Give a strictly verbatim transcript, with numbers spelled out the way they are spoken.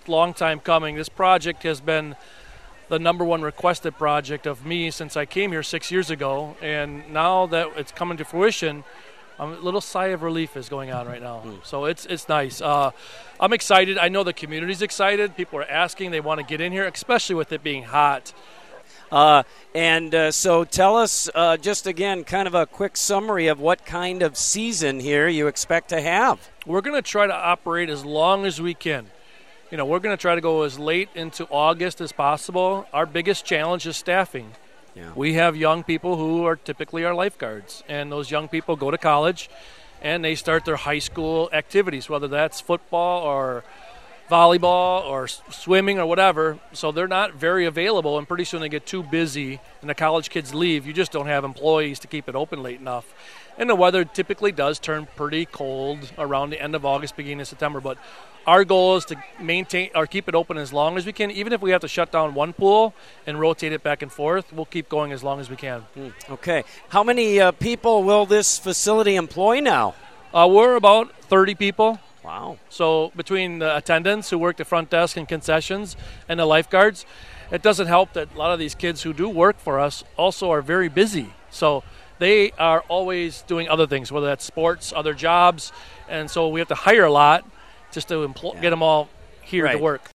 long time coming. This project has been the number one requested project of me since I came here six years ago, and now that it's coming to fruition, um, a little sigh of relief is going on right now. Mm. So it's it's nice. Uh, I'm excited. I know the community's excited. People are asking. They want to get in here, especially with it being hot. Uh, and uh, so tell us uh, just, again, kind of a quick summary of what kind of season here you expect to have. We're going to try to operate as long as we can. You know, we're going to try to go as late into August as possible. Our biggest challenge is staffing. Yeah. We have young people who are typically our lifeguards, and those young people go to college, and they start their high school activities, whether that's football or volleyball or s- swimming or whatever. So they're not very available, and pretty soon they get too busy, and the college kids leave. You just don't have employees to keep it open late enough. And the weather typically does turn pretty cold around the end of August, beginning of September, but our goal is to maintain or keep it open as long as we can. Even if we have to shut down one pool and rotate it back and forth, we'll keep going as long as we can. Mm, okay. How many uh, people will this facility employ now? Uh, we're about thirty people. Wow. So between the attendants who work the front desk and concessions and the lifeguards, it doesn't help that a lot of these kids who do work for us also are very busy. So they are always doing other things, whether that's sports, other jobs, and so we have to hire a lot just to employ, yeah. get them all here right. to work.